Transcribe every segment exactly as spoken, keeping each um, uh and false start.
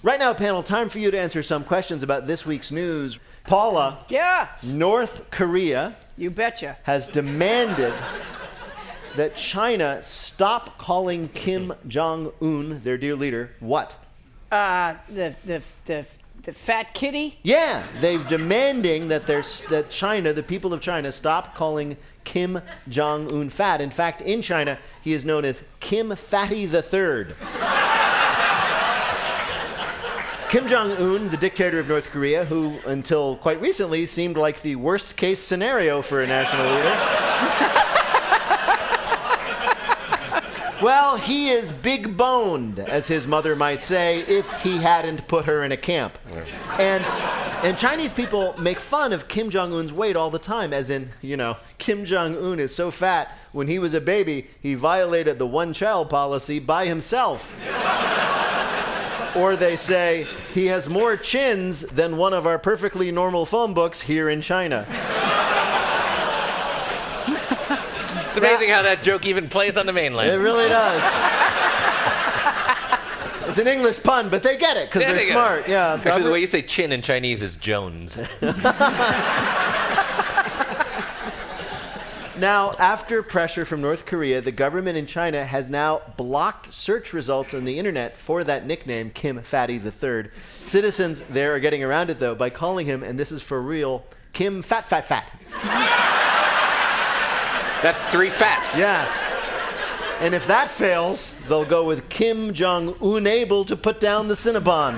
Right now, panel, time for you to answer some questions about this week's news. Paula. Yeah. North Korea. You betcha. Has demanded that China stop calling Kim Jong-un, their dear leader, what? Uh, the, the, the, the fat kitty? Yeah, they've demanding that there's that China, the people of China, stop calling Kim Jong-un fat. In fact, in China, he is known as Kim Fatty the Third. Kim Jong-un, the dictator of North Korea, who until quite recently seemed like the worst case scenario for a national leader. Well, he is big boned, as his mother might say, if he hadn't put her in a camp. And and Chinese people make fun of Kim Jong-un's weight all the time, as in, you know, Kim Jong-un is so fat, when he was a baby, he violated the one-child policy by himself. Or they say, he has more chins than one of our perfectly normal phone books here in China. It's amazing how that joke even plays on the mainland. It really does. It's an English pun, but they get it because Yeah, they're they get smart. it. Yeah. Actually, the way you say chin in Chinese is Jones. Now, after pressure from North Korea, the government in China has now blocked search results on the internet for that nickname, Kim Fatty the Third. Citizens there are getting around it, though, by calling him, and this is for real, Kim Fat Fat Fat. That's three fats. Yes. And if that fails, they'll go with Kim Jong-un able to put down the Cinnabon.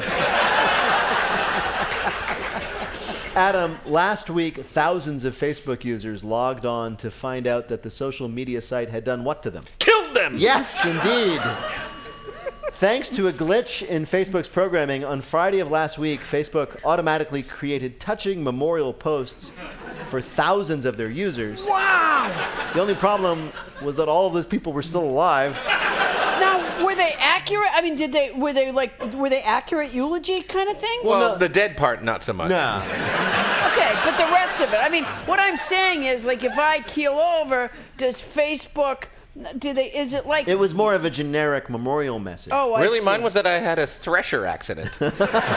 Adam, last week, thousands of Facebook users logged on to find out that the social media site had done what to them? Killed them! Yes, indeed. Thanks to a glitch in Facebook's programming, on Friday of last week, Facebook automatically created touching memorial posts for thousands of their users. Wow! The only problem was that all of those people were still alive. Now, were they accurate? I mean, did they, were they like, were they accurate eulogy kind of things? Well, no. the dead part, not so much. Nah. Okay, but the rest of it. I mean, what I'm saying is, like, if I keel over, does Facebook, do they, is it like... It was more of a generic memorial message. Oh, I Really, see. mine was that I had a thresher accident. But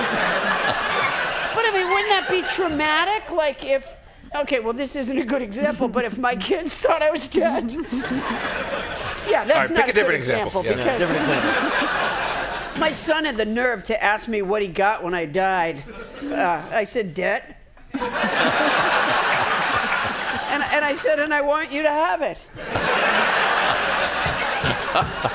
I mean, wouldn't that be traumatic? Like if, okay, well, this isn't a good example, but if my kids thought I was dead. Yeah, that's All right, not pick a a good different example. Yeah. because Different example. my son had the nerve to ask me what he got when I died. Uh, I said, debt. and, and I said, and I want you to have it.